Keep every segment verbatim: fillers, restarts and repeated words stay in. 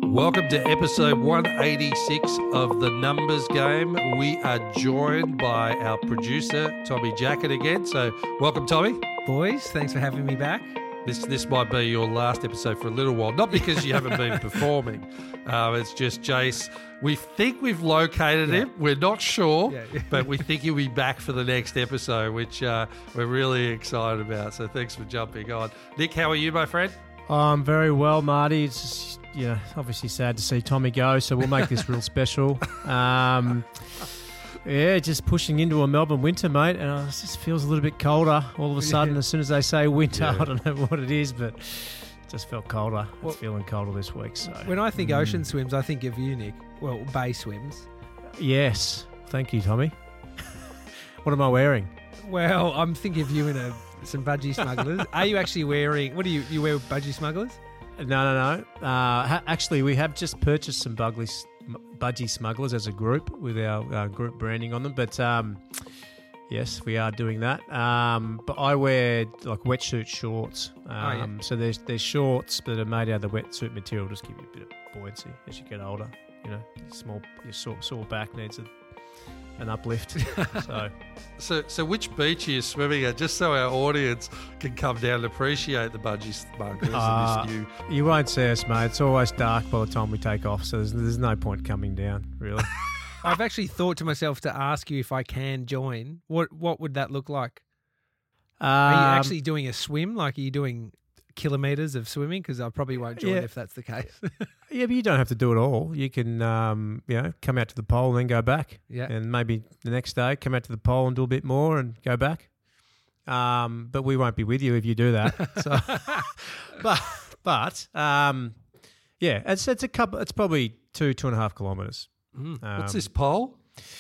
Welcome to episode one eighty-six of The Numbers Game. We are joined by our producer, Tommy Jackett, again. So welcome, Tommy. Boys, thanks for having me back. This this might be your last episode for a little while. Not because you haven't been performing. Uh, it's just Jace. We think we've located Yeah. him. We're not sure, Yeah, yeah. but we think he'll be back for the next episode, which uh, we're really excited about. So thanks for jumping on. Nick, how are you, my friend? I'm very well, Marty. It's just, you know, obviously sad to see Tommy go, so we'll make this real special. Um, yeah, just pushing into a Melbourne winter, mate, and it just feels a little bit colder all of a sudden. As soon as they say winter, Yeah. I don't know what it is, but it just felt colder. Well, it's feeling colder this week. So When I think Mm. ocean swims, I think of you, Nick. Well, bay swims. Yes, thank you, Tommy. What am I wearing? Well, I'm thinking of you in a some budgie smugglers. Are you actually wearing? What do you you wear? Budgie smugglers? No, no, no. Uh, ha- actually, we have just purchased some Bugly, s- m- Budgie Smugglers as a group with our uh, group branding on them. But um, yes, we are doing that. Um, but I wear like wetsuit shorts. Um, Oh, yeah. So there's there's shorts that are made out of the wetsuit material, just give you a bit of buoyancy as you get older. You know, your small your sore, sore back needs a, an uplift. so. So, so which beach are you swimming at? Just so our audience can come down and appreciate the budgie smugglers Ah. and this new. You won't see us, mate. It's always dark by the time we take off, so there's, there's no point coming down, really. I've actually thought to myself to ask you if I can join. What what would that look like? Are you Um, actually doing a swim? Like, are you doing kilometres of swimming? Because I probably won't join Yeah. if that's the case. Yeah, but you don't have to do it all. You can, um, you know, come out to the pole and then go back. Yeah. And maybe the next day come out to the pole and do a bit more and go back. Um, but we won't be with you if you do that. So, but, but, um, yeah, it's it's a couple. It's probably two two and a half kilometres. Mm. Um, What's this pole?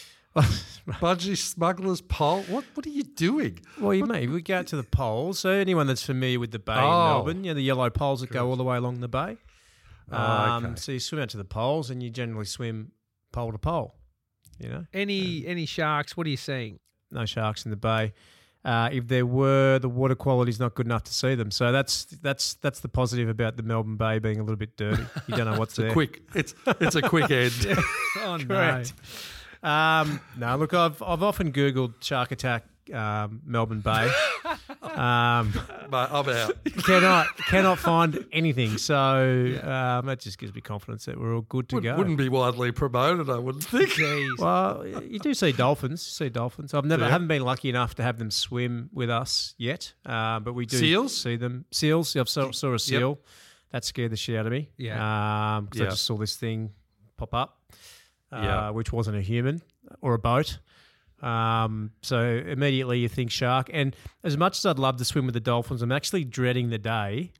Budgie smugglers pole? What What are you doing? Well, you may we go out to the poles. So anyone that's familiar with the bay Oh. in Melbourne, you know, the yellow poles that go all the way along the bay. Oh, Um, okay. So you swim out to the poles, and you generally swim pole to pole. You know, Any any sharks? What are you seeing? no sharks in the bay. Uh, if there were, the water quality is not good enough to see them. So that's that's that's the positive about the Melbourne Bay being a little bit dirty. You don't know what's there. Quick. It's it's a quick end. Oh no! Correct. Um, no, look, I've I've often Googled shark attack um, Melbourne Bay. Um, Mate, I'm out. cannot cannot find anything. So um, that just gives me confidence that we're all good to Would, go. Wouldn't be widely promoted, I wouldn't think. Jeez. Well, you do see dolphins. You see dolphins. I've never Yeah. haven't been lucky enough to have them swim with us yet, uh, but we do Seals? see them. Seals. I saw, saw a seal. That scared the shit out of me. Yeah. because Yeah. I just saw this thing pop up, uh, Yeah. which wasn't a human or a boat. Um, so immediately you think shark. And as much as I'd love to swim with the dolphins, I'm actually dreading the day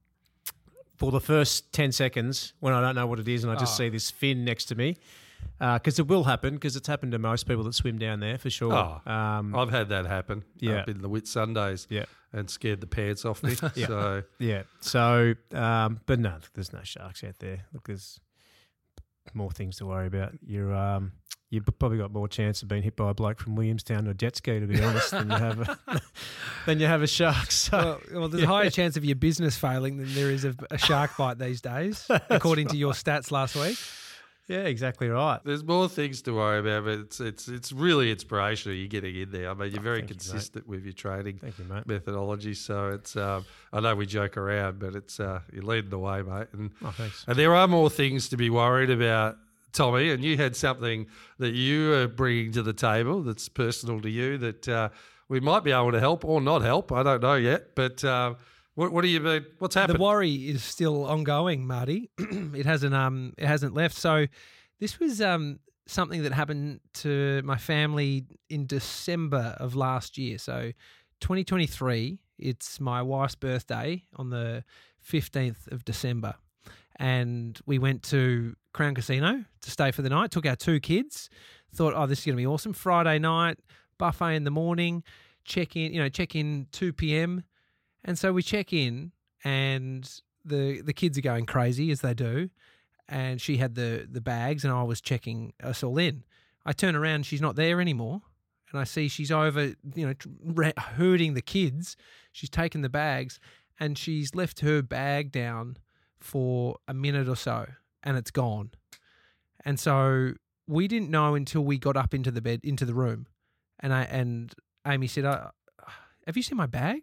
for the first ten seconds when I don't know what it is and I just Oh. see this fin next to me. Because it will happen, because it's happened to most people that swim down there for sure. Oh, um, I've had that happen Yeah. up in the Whit Sundays yeah, and scared the pants off me. Yeah. So yeah. So, um, but no, there's no sharks out there. Look, there's more things to worry about. You're, um, you've probably got more chance of being hit by a bloke from Williamstown or jet ski, to be honest, than you have a, than you have a shark. So, Well, well, there's a higher chance of your business failing than there is of a shark bite these days, according to your stats last week. yeah, exactly right. there's more things to worry about, but it's it's it's really inspirational. You're getting in there. I mean, you're very thank you, mate. consistent with your training Thank you, mate. methodology. So it's um, I know we joke around, but it's uh, you're leading the way, mate. And Oh, thanks. and there are more things to be worried about, Tommy. And you had something that you are bringing to the table that's personal to you that uh, we might be able to help or not help. I don't know yet, but. Uh, what, what do you mean? What's happened? The worry is still ongoing, Marty. it hasn't um it hasn't left. So this was um something that happened to my family in December of last year. So twenty twenty-three, it's my wife's birthday on the fifteenth of December. And we went to Crown Casino to stay for the night, took our two kids, thought, oh, this is going to be awesome. Friday night, buffet in the morning, check in, you know, check in two p.m. And so we check in and the the kids are going crazy as they do. And she had the, the bags and I was checking us all in. I turn around, she's not there anymore. And I see she's over, you know, tr- herding the kids. She's taken the bags and she's left her bag down for a minute or so and it's gone. And so we didn't know until we got up into the bed, into the room. And I and Amy said, uh, have you seen my bag?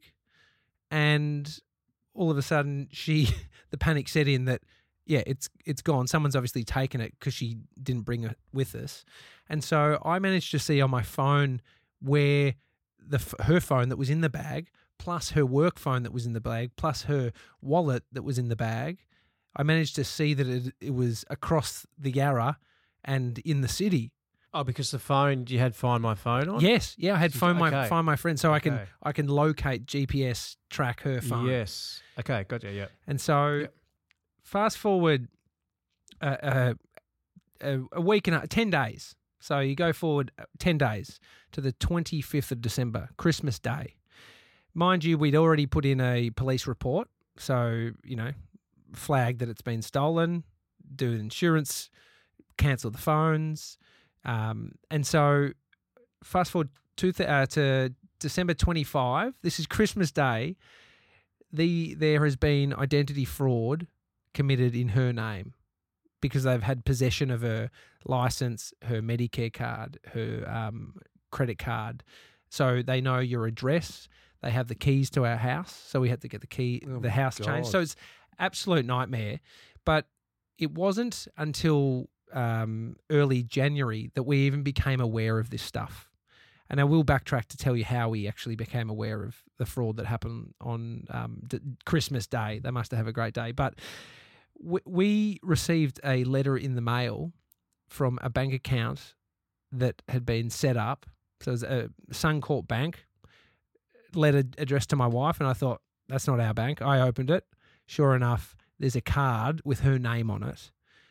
And all of a sudden, she the panic set in that, yeah, it's it's gone. Someone's obviously taken it because she didn't bring it with us. And so I managed to see on my phone where the her phone that was in the bag, plus her work phone that was in the bag, plus her wallet that was in the bag. I managed to see that it, it was across the Yarra and in the city. Oh, because the phone, you had Find My Phone on? Yes, yeah, I had So- phone my okay. find my friend, so I can Okay. I can locate G P S track her phone. Yes. Okay, gotcha, yeah. And so, Yep. fast forward uh, uh, a, a week and a, ten days. So you go forward ten days to the twenty-fifth of December, Christmas Day. Mind you, we'd already put in a police report. So, you know, flag that it's been stolen, do insurance, cancel the phones. Um, and so fast forward to, th- uh, to December twenty-fifth, this is Christmas Day. The there has been identity fraud committed in her name because they've had possession of her license, her Medicare card, her um, credit card. So they know your address. They have the keys to our house. So we had to get the key, Oh the my house changed. God. So it's absolute nightmare. But it wasn't until um, early January that we even became aware of this stuff. And I will backtrack to tell you how we actually became aware of the fraud that happened on um, d- Christmas Day. They must have a great day. But w- we received a letter in the mail from a bank account that had been set up. So it was a Suncorp Bank, letter addressed to my wife, and I thought, that's not our bank. I opened it. Sure enough, there's a card with her name on it.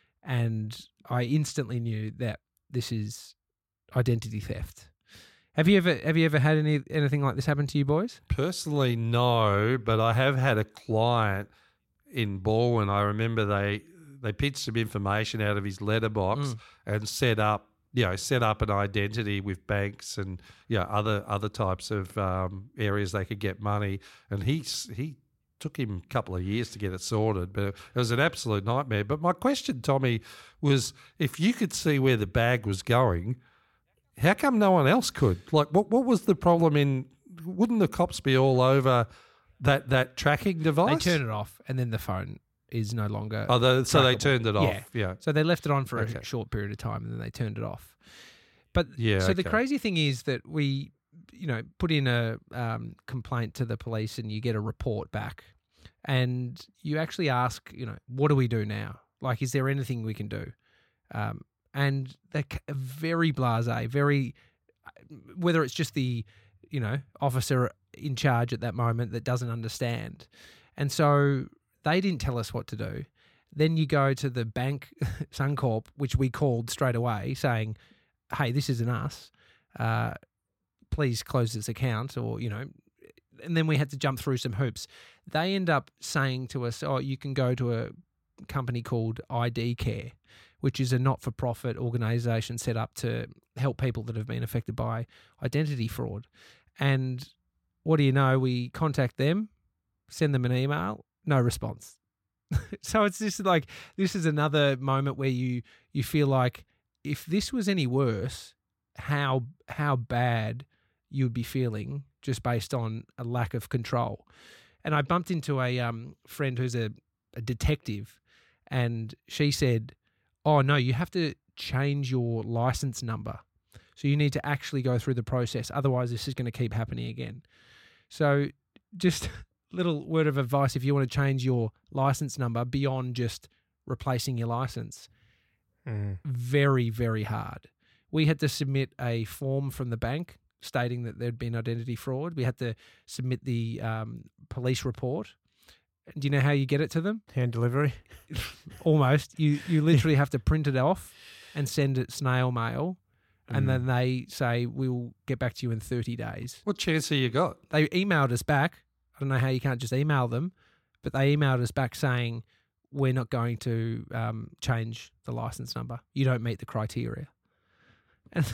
And I instantly knew that this is identity theft. Have you ever have you ever had any anything like this happen to you boys? Personally, no, but I have had a client in Baldwin. I remember they they pitched some information out of his letterbox Mm. and set up, you know, set up an identity with banks and you know other other types of um, areas they could get money. And he s- he took him a couple of years to get it sorted, but it was an absolute nightmare. But my question, Tommy, was if you could see where the bag was going, how come no one else could? Like, what what was the problem in? Wouldn't the cops be all over that that tracking They device? turn it off, and then the phone is no longer. Oh, the, so they trackable. turned it off. Yeah. Yeah, So they left it on for Okay. a short period of time, and then they turned it off. But Yeah, so the okay. crazy thing is that we, you know, put in a um, complaint to the police, and you get a report back, and you actually ask, you know, what do we do now? Like, is there anything we can do? Um, and they're c- very blasé, very, whether it's just the, you know, officer in charge at that moment that doesn't understand. And so they didn't tell us what to do. Then you go to the bank, Suncorp, which we called straight away saying, hey, this isn't us. Uh, please close this account, or, you know, and then we had to jump through some hoops. They end up saying to us, oh, you can go to a company called I D Care, which is a not-for-profit organisation set up to help people that have been affected by identity fraud. And what do you know? We contact them, send them an email, no response. So it's just like, this is another moment where you you feel like if this was any worse, how how bad you would be feeling just based on a lack of control. And I bumped into a um, friend who's a, a detective, and she said, oh, no, you have to change your license number. So you need to actually go through the process. Otherwise, this is going to keep happening again. So just little word of advice, if you want to change your license number beyond just replacing your license, Mm. very, very hard. We had to submit a form from the bank stating that there'd been identity fraud. We had to submit the um, police report. Do you know how you get it to them? Hand delivery. Almost. You you literally have to print it off and send it snail mail, and Mm. then they say, we'll get back to you in thirty days. What chance have you got? They emailed us back. I don't know how you can't just email them, but they emailed us back saying, we're not going to um, change the license number. You don't meet the criteria. And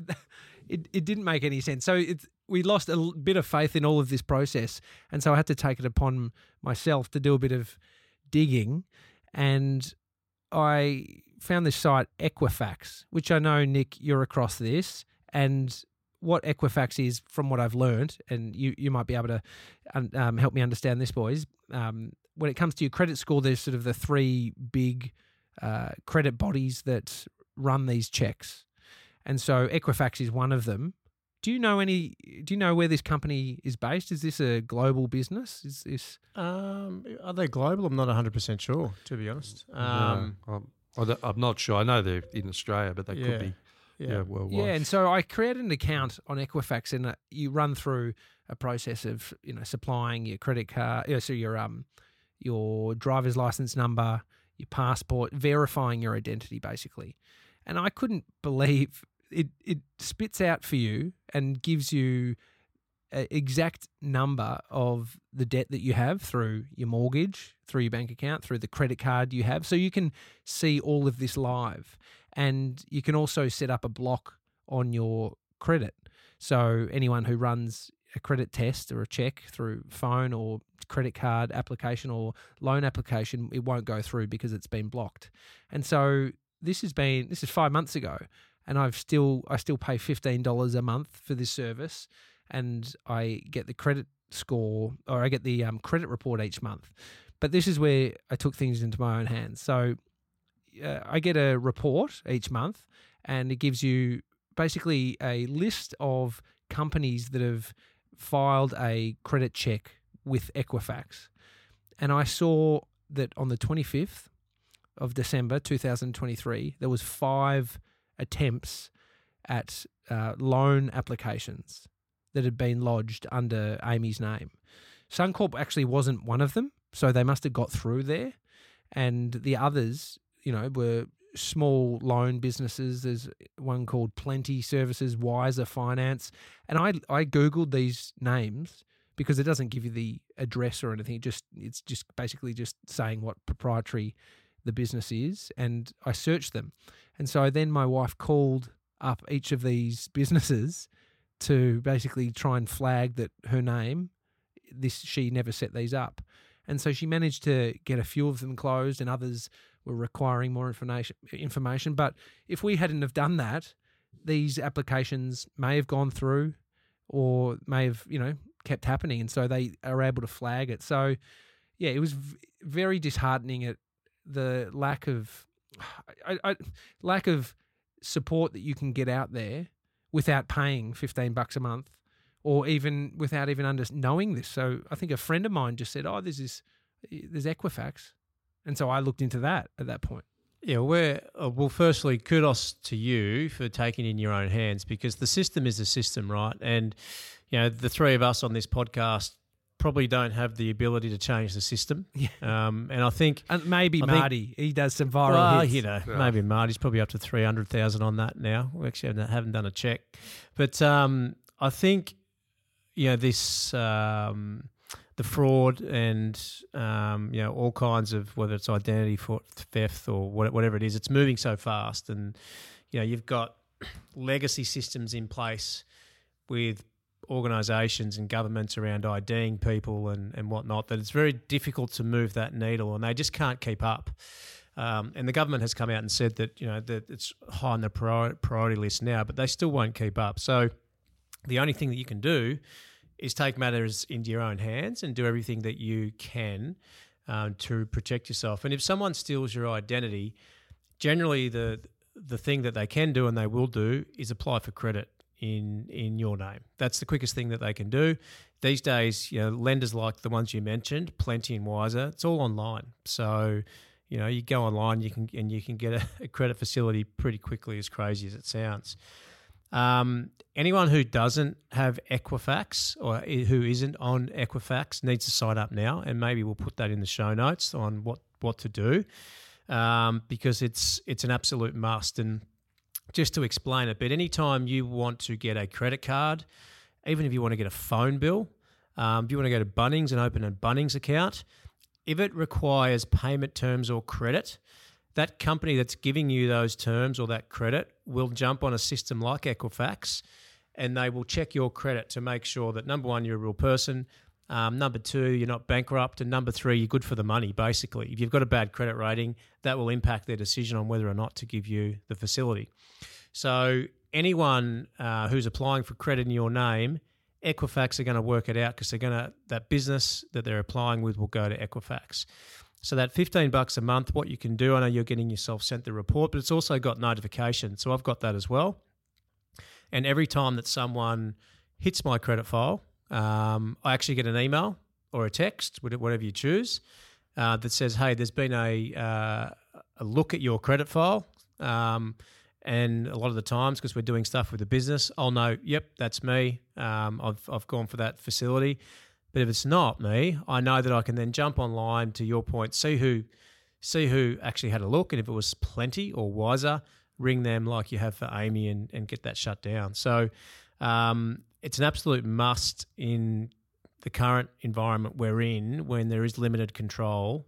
it, it didn't make any sense. So it's, we lost a l- bit of faith in all of this process. And so I had to take it upon myself to do a bit of digging. And I found this site Equifax, which I know, Nick, you're across this. And what Equifax is, from what I've learned, and you, you might be able to um, help me understand this, boys. Um, when it comes to your credit score, there's sort of the three big uh, credit bodies that run these checks. And so Equifax is one of them. Do you know any? Do you know where this company is based? Is this a global business? Is this? Um, are they global? I'm not one hundred percent sure, to be honest. Um, no, I'm, I don't- I'm not sure. I know they're in Australia, but they Yeah. could be yeah. yeah, worldwide. Yeah, and so I created an account on Equifax, and uh, you run through a process of you know supplying your credit card, yeah, so your um your driver's license number, your passport, verifying your identity, basically. And I couldn't believe it. It spits out for you and gives you an exact number of the debt that you have through your mortgage, through your bank account, through the credit card you have. So you can see all of this live. And you can also set up a block on your credit. So anyone who runs a credit test or a check through phone or credit card application or loan application, it won't go through because it's been blocked. And so this has been this is five months ago, and I've still I still pay fifteen dollars a month for this service, and I get the credit score, or I get the um, credit report each month. But this is where I took things into my own hands. So uh, I get a report each month, and it gives you basically a list of companies that have filed a credit check with Equifax. And I saw that on the twenty-fifth of December two thousand twenty-three, there was five attempts at uh, loan applications that had been lodged under Amy's name. Suncorp actually wasn't one of them, so they must have got through there. And the others, you know, were small loan businesses. There's one called Plenty Services, Wiser Finance. And I I Googled these names because it doesn't give you the address or anything. It just It's just basically just saying what proprietary the business is. And I searched them. And so then my wife called up each of these businesses to basically try and flag that her name, this she never set these up. And so she managed to get a few of them closed, and others were requiring more information. Information. But if we hadn't have done that, these applications may have gone through or may have, you know, kept happening. And so they are able to flag it. So, yeah, it was v- very disheartening at the lack of I, I, lack of support that you can get out there without paying fifteen bucks a month, or even without even under knowing this. So I think a friend of mine just said, "Oh, there's this, there's Equifax," and so I looked into that at that point. Yeah, we're, uh, well, firstly, kudos to you for taking it in your own hands, because the system is a system, right? And, you know, the three of us on this podcast probably don't have the ability to change the system. Yeah. Um, and I think... And maybe I think- Marty, he does some viral Well, hits. you know, Yeah. maybe Marty's probably up to three hundred thousand on that now. We actually haven't, haven't done a check. But um, I think, you know, this... Um, the fraud and, um, you know, all kinds of, whether it's identity theft or whatever it is, it's moving so fast. And, you know, you've got legacy systems in place with organisations and governments around IDing people and, and whatnot, that it's very difficult to move that needle, and they just can't keep up. Um, and the government has come out and said that, you know, that it's high on the priori- priority list now, but they still won't keep up. So the only thing that you can do is take matters into your own hands and do everything that you can um, to protect yourself. And if someone steals your identity, generally the the thing that they can do and they will do is apply for credit in in your name. That's the quickest thing that they can do. These days, you know, lenders like the ones you mentioned, Plenty and Wiser, it's all online. So, you know, you go online, you can and you can get a, a credit facility pretty quickly, as crazy as it sounds. Um, anyone who doesn't have Equifax or who isn't on Equifax needs to sign up now, and maybe we'll put that in the show notes on what, what to do, um, because it's it's an absolute must. And just to explain a bit, anytime you want to get a credit card, even if you want to get a phone bill, um, if you want to go to Bunnings and open a Bunnings account, if it requires payment terms or credit, that company that's giving you those terms or that credit will jump on a system like Equifax, and they will check your credit to make sure that, number one, you're a real person, Um, number two, you're not bankrupt. And number three, you're good for the money, basically. If you've got a bad credit rating, that will impact their decision on whether or not to give you the facility. So anyone uh, who's applying for credit in your name, Equifax are going to work it out because they're going to that business that they're applying with will go to Equifax. So that fifteen bucks a month, what you can do, I know you're getting yourself sent the report, but it's also got notification. So I've got that as well. And every time that someone hits my credit file, um, I actually get an email or a text, whatever you choose, uh, that says, hey, there's been a, uh, a look at your credit file. Um, and a lot of the times, because we're doing stuff with the business, I'll know, yep, that's me. Um, I've I've gone for that facility. But if it's not me, I know that I can then jump online, to your point, see who see who actually had a look, and if it was plenty or wiser, ring them like you have for Amy and, and get that shut down. So um, it's an absolute must in the current environment we're in when there is limited control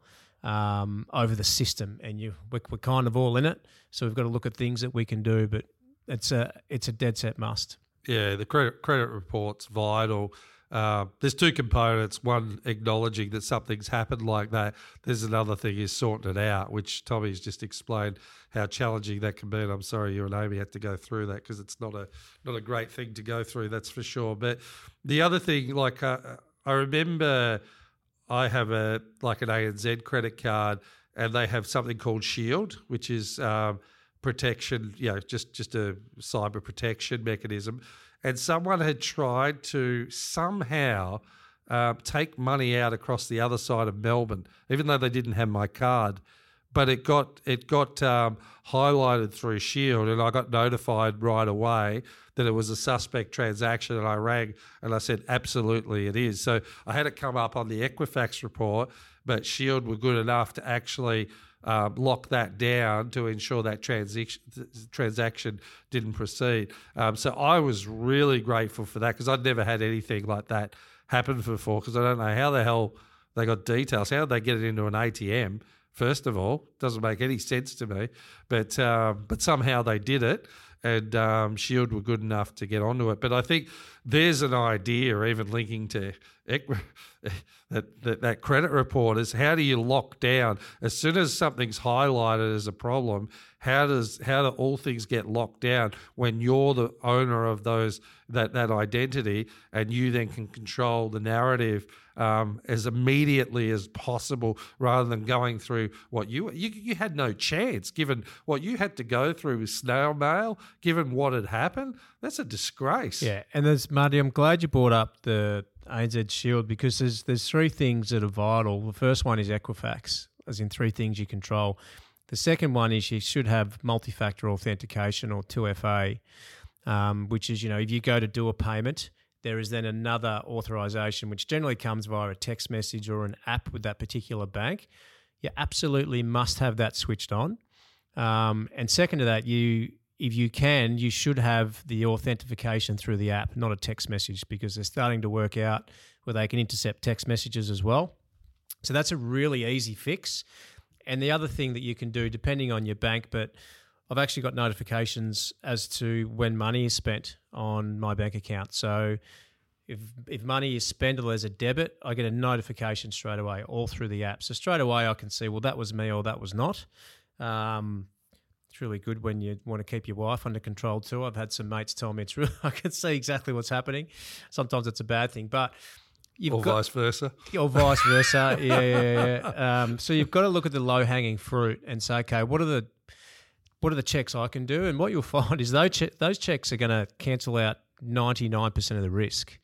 um, over the system, and you we're, we're kind of all in it. So we've got to look at things that we can do, but it's a it's a dead set must. Yeah, the credit credit report's vital. Uh, there's two components. One, acknowledging that something's happened like that. There's another thing is sorting it out, which Tommy's just explained how challenging that can be. And I'm sorry you and Amy had to go through that because it's not a not a great thing to go through, that's for sure. But the other thing, like uh, I remember I have a like an A N Z credit card, and they have something called Shield, which is um, protection, you know, just, just a cyber protection mechanism. And someone had tried to somehow uh, take money out across the other side of Melbourne, even though they didn't have my card. But it got it got um, highlighted through Shield, and I got notified right away that it was a suspect transaction. And I rang and I said, absolutely it is. So I had it come up on the Equifax report, but Shield were good enough to actually Um, lock that down to ensure that transaction transaction didn't proceed. Um, so I was really grateful for that because I'd never had anything like that happen before, because I don't know how the hell they got details. How did they get it into an A T M, first of all? Doesn't make any sense to me. But, um, but somehow they did it, and um, Shield were good enough to get onto it. But I think there's an idea, even linking to that, that that credit report, is how do you lock down as soon as something's highlighted as a problem? How does how do all things get locked down when you're the owner of those that that identity, and you then can control the narrative um, as immediately as possible, rather than going through what you, you you had no chance given what you had to go through with snail mail, given what had happened. That's a disgrace. Yeah, and there's Marty, I'm glad you brought up the A N Z Shield, because there's there's three things that are vital. The first one is Equifax, as in three things you control. The second one is you should have multi-factor authentication, or two F A, um, which is, you know, if you go to do a payment, there is then another authorization, which generally comes via a text message or an app with that particular bank. You absolutely must have that switched on. Um, and second to that, you if you can, you should have the authentication through the app, not a text message, because they're starting to work out where they can intercept text messages as well. So that's a really easy fix. And the other thing that you can do, depending on your bank, but I've actually got notifications as to when money is spent on my bank account. So if if money is spent or there's a debit, I get a notification straight away, all through the app. So straight away I can see, well, that was me or that was not. Um, it's really good when you want to keep your wife under control too. I've had some mates tell me it's really, I can see exactly what's happening. Sometimes it's a bad thing, but you've or got, vice versa. Or vice versa, yeah, yeah, yeah. Um, so you've got to look at the low-hanging fruit and say, okay, what are the what are the checks I can do? And what you'll find is those che- those checks are going to cancel out ninety-nine percent of the risk.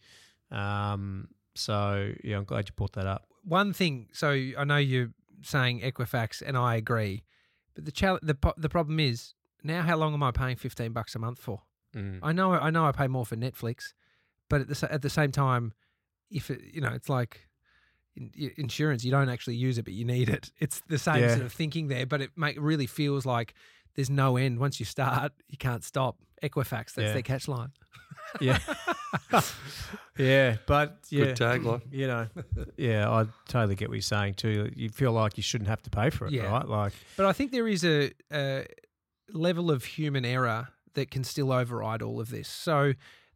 Um, so yeah, I'm glad you brought that up. One thing, so I know you're saying Equifax, and I agree, but the challenge, the the problem is now, how long am I paying fifteen bucks a month for? Mm. I know I know I pay more for Netflix, but at the at the same time, if it, you know, it's like in, insurance, you don't actually use it, but you need it. It's the same Yeah. sort of thinking there, but it make, really feels like there's no end. Once you start, you can't stop. Equifax, that's Yeah. their catch line. Yeah, yeah, but yeah, Good tagline. you know, yeah, I totally get what you're saying too. You feel like you shouldn't have to pay for it, Yeah. right? Like, But I think there is a, a level of human error that can still override all of this. So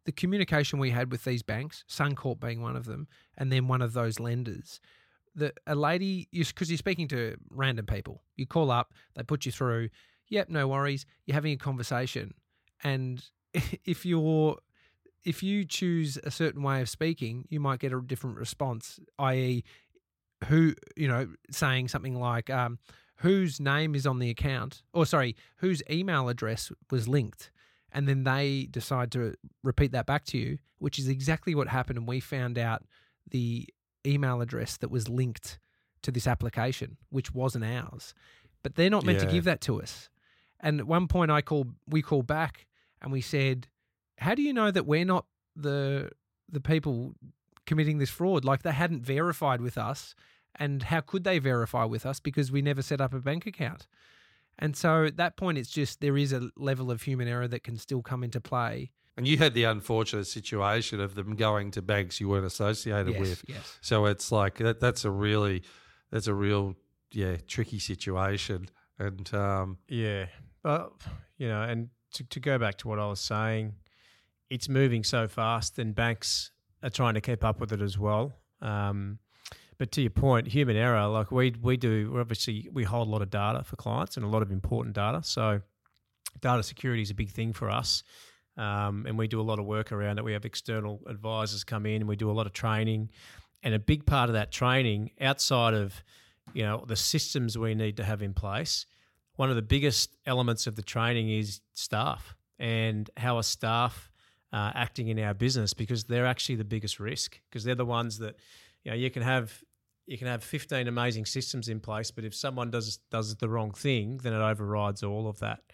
the communication we had with these banks, Suncorp being one of them, and then one of those lenders, that a lady, because you're speaking to random people, you call up, they put you through, yep, no worries, you're having a conversation. And if you're, if you choose a certain way of speaking, you might get a different response, that is, who, you know, saying something like, um, whose name is on the account, or sorry, whose email address was linked. And then they decide to repeat that back to you, which is exactly what happened. And we found out the email address that was linked to this application, which wasn't ours. But they're not meant Yeah. to give that to us. And at one point I called, we called back and we said, how do you know that we're not the the people committing this fraud? Like, they hadn't verified with us. And how could they verify with us? Because we never set up a bank account. And so at that point, it's just there is a level of human error that can still come into play. And you had the unfortunate situation of them going to banks you weren't associated Yes, with. yes. So it's like that, that's a really, that's a real, yeah, tricky situation. And um, Yeah, but you know, and to, to go back to what I was saying, it's moving so fast, and banks are trying to keep up with it as well. Um, but to your point, human error, like we we do, we're obviously we hold a lot of data for clients and a lot of important data. So data security is a big thing for us, um, and we do a lot of work around it. We have external advisors come in, and we do a lot of training. And a big part of that training, outside of you know the systems we need to have in place, one of the biggest elements of the training is staff and how are staff uh, acting in our business, because they're actually the biggest risk, because they're the ones that, you know, you can have you can have fifteen amazing systems in place, but if someone does does the wrong thing, then it overrides all of that.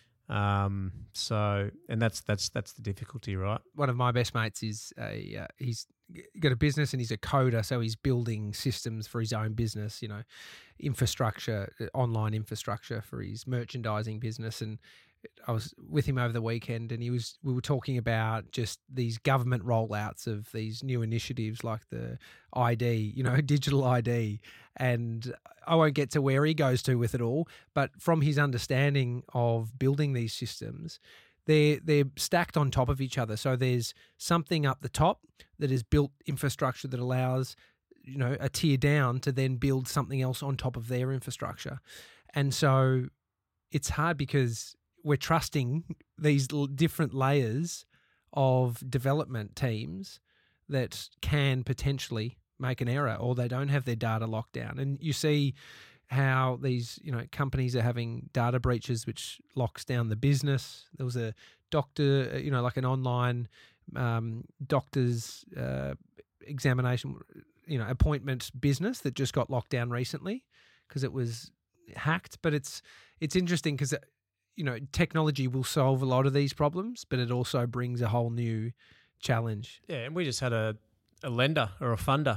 Um, so, and that's that's that's the difficulty, right? One of my best mates is a uh, he's got a business and he's a coder, so he's building systems for his own business, you know, infrastructure, online infrastructure for his merchandising business. And I was with him over the weekend, and he was we were talking about just these government rollouts of these new initiatives like the I D, you know, digital I D. And I won't get to where he goes to with it all, but from his understanding of building these systems, they're they're stacked on top of each other. So there's something up the top that is built infrastructure that allows, you know, a tier down to then build something else on top of their infrastructure. And so it's hard because we're trusting these l- different layers of development teams that can potentially make an error, or they don't have their data locked down. And you see how these, you know, companies are having data breaches, which locks down the business. There was a doctor, you know, like an online um, doctor's uh, examination, you know, appointment business that just got locked down recently because it was hacked. But it's it's interesting because, you know, technology will solve a lot of these problems, but it also brings a whole new challenge. Yeah, and we just had a, a lender or a funder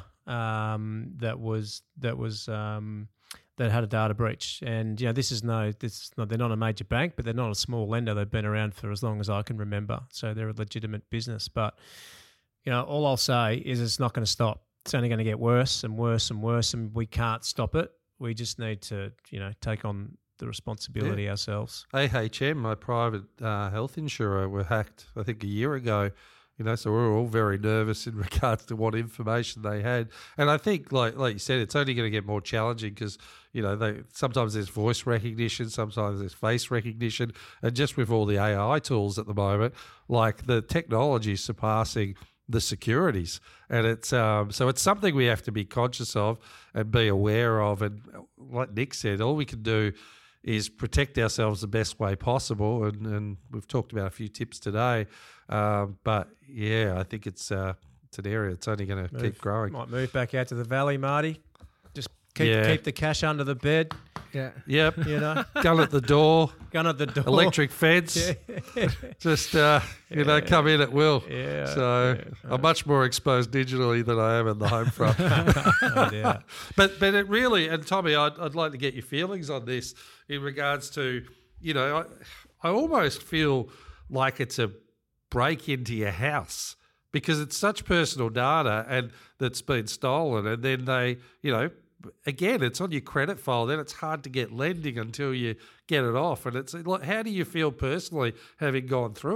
um, that was that was um, that had a data breach, and you know this is no, this is not, they're not a major bank, but they're not a small lender. They've been around for as long as I can remember, so they're a legitimate business. But you know, all I'll say is it's not going to stop. It's only going to get worse and worse and worse, and we can't stop it. We just need to, you know, take on the responsibility Yeah. ourselves. A H M, my private uh, health insurer, were hacked, I think, a year ago. You know, so we were all very nervous in regards to what information they had. And I think, like like you said, it's only going to get more challenging because, you know, they sometimes there's voice recognition, sometimes there's face recognition. And just with all the A I tools at the moment, like the technology is surpassing the securities. And it's um, so it's something we have to be conscious of and be aware of. And like Nick said, all we can do is protect ourselves the best way possible, and, and we've talked about a few tips today. Um, but yeah, I think it's uh, it's an area that's only going to keep growing. Might move back out to the valley, Marty. Just keep Yeah. keep the cash under the bed. Yeah. Yep, You know, gun at the door, gun at the door. electric fence, Yeah. just uh, you know, come in at will. Yeah, So yeah. I'm much more exposed digitally than I am in the home front. Oh, yeah. But but it really, and Tommy, I'd, I'd like to get your feelings on this in regards to, you know, I, I almost feel like it's a break into your house because it's such personal data and that's been stolen, and then they, you know, again, it's on your credit file. Then it's hard to get lending until you get it off. And it's like, how do you feel personally having gone through it?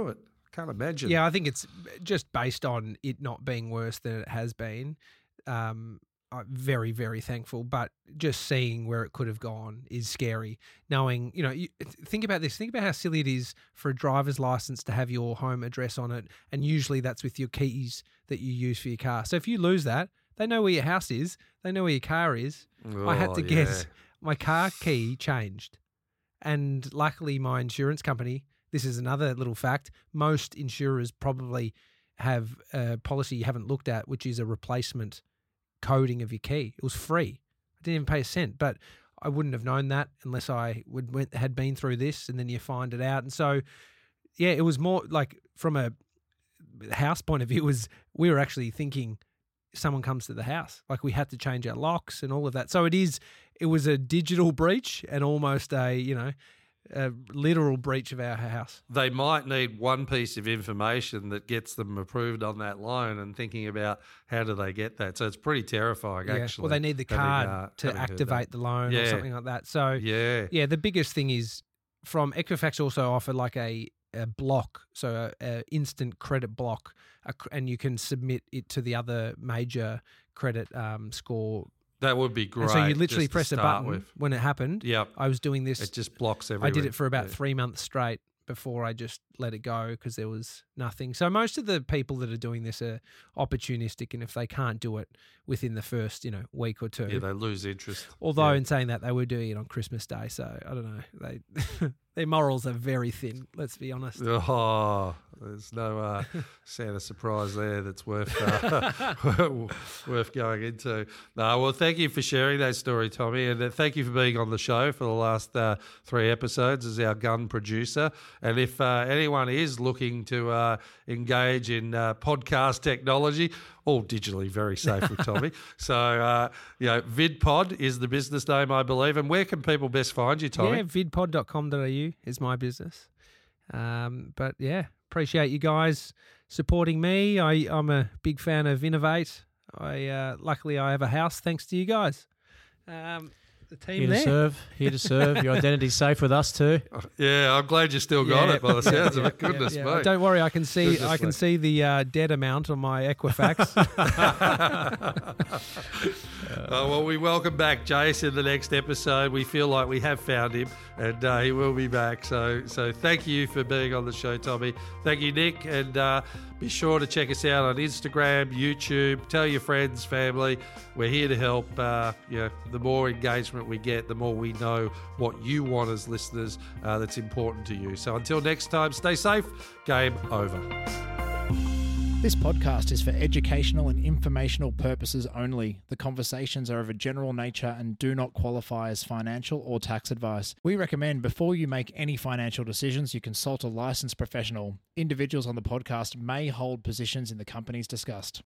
Can't imagine. Yeah, I think it's just based on it not being worse than it has been. Um, I'm very, very thankful, but just seeing where it could have gone is scary. Knowing, you know, you, think about this. Think about how silly it is for a driver's license to have your home address on it, and usually that's with your keys that you use for your car. So if you lose that, they know where your house is. They know where your car is. Oh, I had to yeah. guess. My car key changed, and luckily my insurance company. This is another little fact. Most insurers probably have a policy you haven't looked at, which is a replacement coding of your key. It was free. I didn't even pay a cent, but I wouldn't have known that unless I would went, had been through this, and then you find it out. And so, yeah, it was more like from a house point of view, it was we were actually thinking someone comes to the house. Like we had to change our locks and all of that. So it is, it was a digital breach and almost a, you know, a literal breach of our house. They might need one piece of information that gets them approved on that loan, and thinking about how do they get that. So it's pretty terrifying, Yeah. actually. Well, they need the having, card uh, to having heard activate the loan or Yeah. something like that. So Yeah. yeah, the biggest thing is from Equifax also offer like a, a block, so a, a instant credit block, a, cr- and you can submit it to the other major credit um, score. That would be great. And so you literally just to press a start button with. when it happened. Yep. I was doing this. It just blocks everything. I did it for about Yeah. three months straight before I just let it go because there was nothing. So most of the people that are doing this are opportunistic, and if they can't do it within the first, you know, week or two, Yeah, they lose interest. although Yeah. in saying that they were doing it on Christmas Day, so I don't know. They their morals are very thin. Let's be honest. Oh, there's no uh, Santa surprise there that's worth uh, worth going into. No, well, thank you for sharing that story, Tommy, and uh, thank you for being on the show for the last uh, three episodes as our gun producer. And if uh, anyone is looking to uh, engage in uh, podcast technology, all digitally very safe with Tommy. So, uh, you know, VidPod is the business name, I believe. And where can people best find you, Tommy? Yeah, vidpod dot com dot a u is my business. Um, but yeah, appreciate you guys supporting me. I, I'm a big fan of Innovate. I uh, luckily I have a house thanks to you guys. Um, the team Here there. to serve. Here to serve. Your identity's safe with us too. Yeah, I'm glad you still got Yeah, it by the yeah, sounds yeah, of it. Goodness yeah, me. yeah. Don't worry, I can see Goodness I can me. see the uh, debt amount on my Equifax. Uh, well, we welcome back Jace in the next episode. We feel like we have found him, and uh, he will be back. So, so thank you for being on the show, Tommy. Thank you, Nick, and uh, be sure to check us out on Instagram, YouTube. Tell your friends, family. We're here to help. Uh, you know, the more engagement we get, the more we know what you want as listeners. Uh, that's important to you. So, until next time, stay safe. Game over. This podcast is for educational and informational purposes only. The conversations are of a general nature and do not qualify as financial or tax advice. We recommend before you make any financial decisions, you consult a licensed professional. Individuals on the podcast may hold positions in the companies discussed.